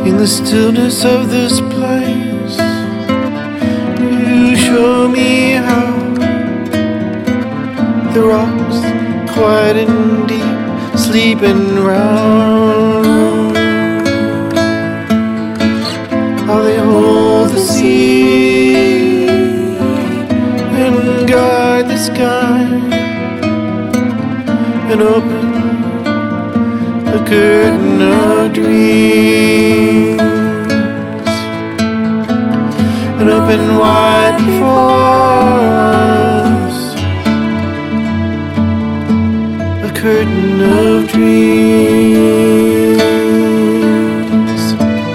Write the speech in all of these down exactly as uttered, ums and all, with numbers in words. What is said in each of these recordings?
In the stillness of this place, you show me how the rocks, quiet and deep, sleeping round, how they hold the sea and guard the sky and open the curtain of dreams and open wide before us a curtain of dreams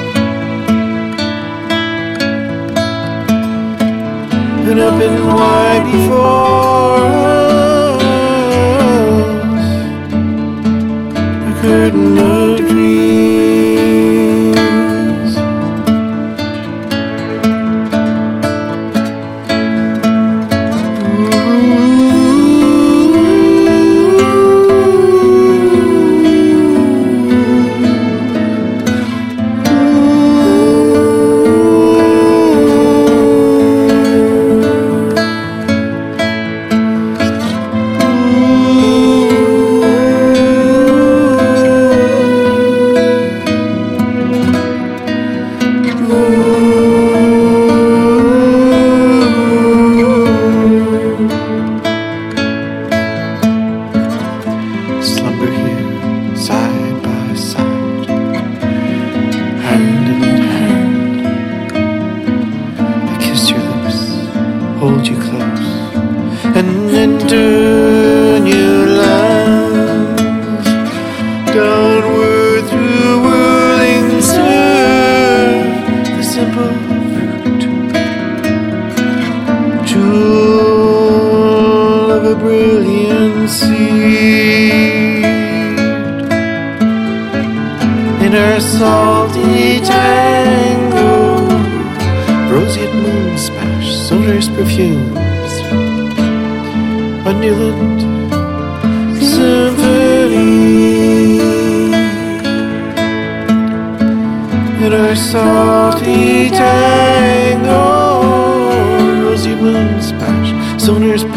and open wide before us a curtain of dreams. Slumber here, side by side, hand in hand. I kiss your lips, hold you close, and enter new lands. Downward through whirling surf, the simple fruit, jewel of a brilliant seed. In our salty tango, roseate moon splash, sonorous perfumes, undulant symphony. In our salty tango, roseate moon splash, sonorous